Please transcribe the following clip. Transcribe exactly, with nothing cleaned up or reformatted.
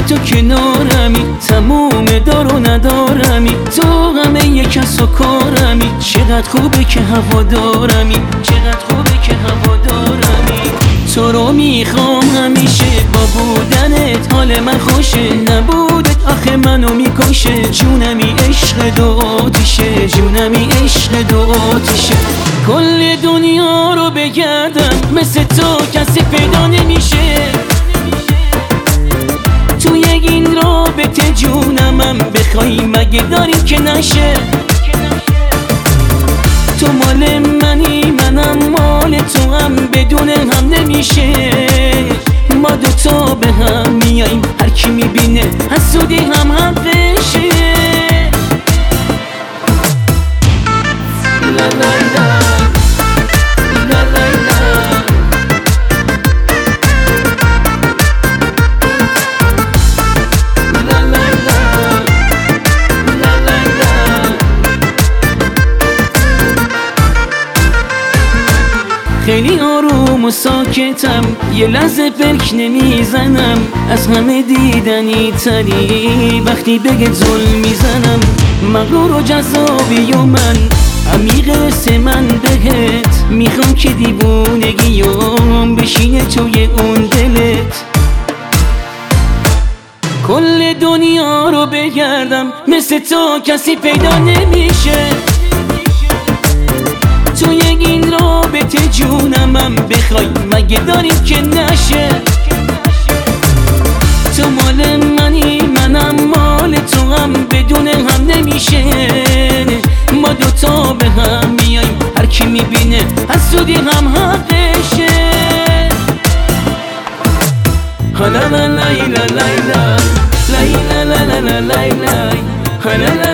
تو کنارمی، تموم دار و ندارمی، تو همه یک کس و کارمی. چقدر خوبه که هوادارمی، چقدر خوبه که هوادارمی. تو رو میخوام همیشه، با بودنت حال من خوشه، نبودت آخه منو میکشه. جونمی عشق دو آتیشه، جونمی عشق دو آتیشه. کل دنیا رو بگردم مثل تو کسی پیدا نمیشه. تو یک این رابطه جونمم بخوای مگه داری که نشه. تو مال منی منم مال تو، هم بدون هم نمیشه. ما دوتا به هم میاییم، هر کی میبینه حسودی هم حقشه. لا لا لا لا لا لا. خیلی آروم و ساکتم، یه لحظه پلک نمیزنم. از همه دیدنی تری وقتی بگه ظلم میزنم. مغرور و جذابی و من عمیق سه من بهت میخوام که دیوونگیام بشینه توی اون دلت. کل دنیا رو بگردم مثل تو کسی پیدا نمیشه. تو یک این رابطه جونمم بخوای مگه داری که نشه. تو مال منی منم مال تو، هم بدون هم نمیشه. ما دوتا به هم میاییم، هر کی میبینه حسودی هم حقشه. لا لا لا لا لا لا لا لا لا لا لا لا لا لا.